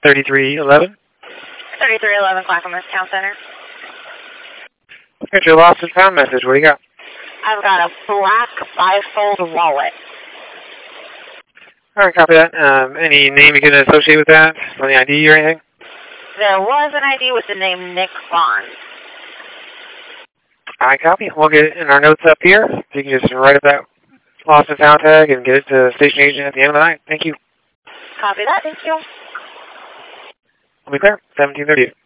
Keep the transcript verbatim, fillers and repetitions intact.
thirty-three eleven. thirty-three eleven, Clackamas Town Center. Got your lost and found message. What do you got? I've got a black bifold wallet. All right, copy that. Um, any name you can associate with that? Any I D or anything? There was an I D with the name Nick Bond. All right, copy. We'll get it in our notes up here. So you can just write up that lost and found tag and get it to the station agent at the end of the night. Thank you. Copy that. Thank you. I'll be clear. seventeen thirty.